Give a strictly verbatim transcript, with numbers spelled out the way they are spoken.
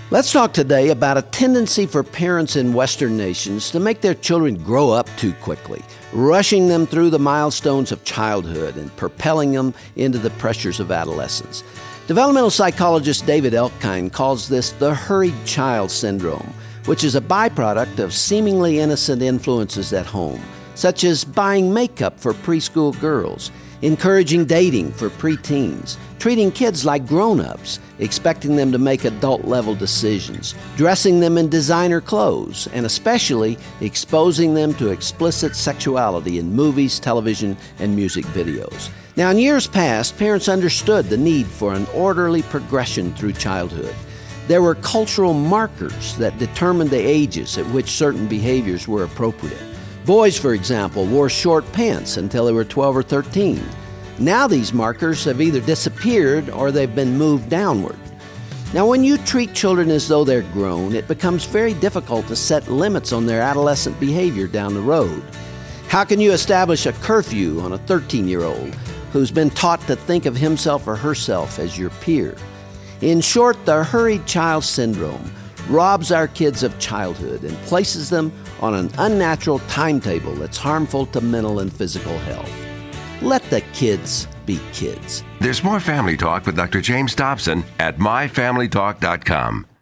Let's talk today about a tendency for parents in Western nations to make their children grow up too quickly, rushing them through the milestones of childhood and propelling them into the pressures of adolescence. Developmental psychologist David Elkind calls this the hurried child syndrome, which is a byproduct of seemingly innocent influences at home, such as buying makeup for preschool girls, encouraging dating for preteens, treating kids like grown-ups, expecting them to make adult-level decisions, dressing them in designer clothes, and especially exposing them to explicit sexuality in movies, television, and music videos. Now, in years past, parents understood the need for an orderly progression through childhood. There were cultural markers that determined the ages at which certain behaviors were appropriate. Boys, for example, wore short pants until they were twelve or thirteen. Now these markers have either disappeared or they've been moved downward. Now, when you treat children as though they're grown, it becomes very difficult to set limits on their adolescent behavior down the road. How can you establish a curfew on a thirteen-year-old who's been taught to think of himself or herself as your peer? In short, the hurried child syndrome robs our kids of childhood and places them on an unnatural timetable that's harmful to mental and physical health. Let the kids be kids. There's more Family Talk with Doctor James Dobson at my family talk dot com.